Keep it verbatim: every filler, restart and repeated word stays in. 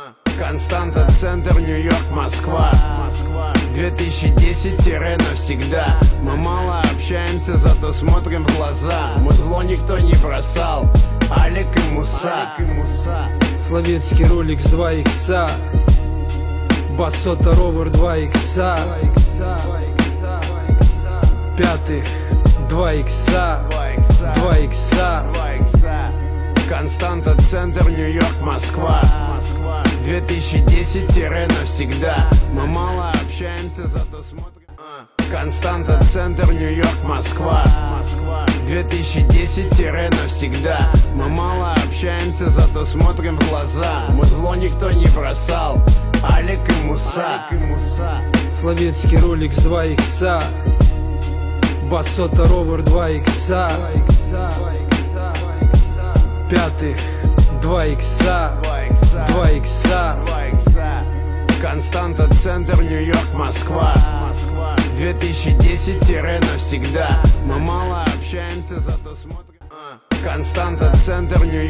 Константа, центр, Нью-Йорк, Москва. две тысячи десять навсегда. Мы мало общаемся, зато смотрим в глаза. Музло никто не бросал. Алик и Муса. Словецкий Rolex два икса, Басота Ровер два икса, Пятых два икса, два икса. Константа, центр, Нью-Йорк, Москва. две тысячи десять навсегда. Мы мало общаемся, зато смотрим. Константа, центр, Нью-Йорк, Москва. две тысячи десять навсегда. Мы мало общаемся, зато смотрим в глаза. Музло никто не бросал. Алик и Муса. Словецкий Rolex два икса, Басота Ровер два икса, Пятых два икса, два икса. Константа, центр, Нью-Йорк, Москва. две тысячи десять навсегда. Мы мало общаемся, зато смотрим. Константа, центр, Нью-Йорк.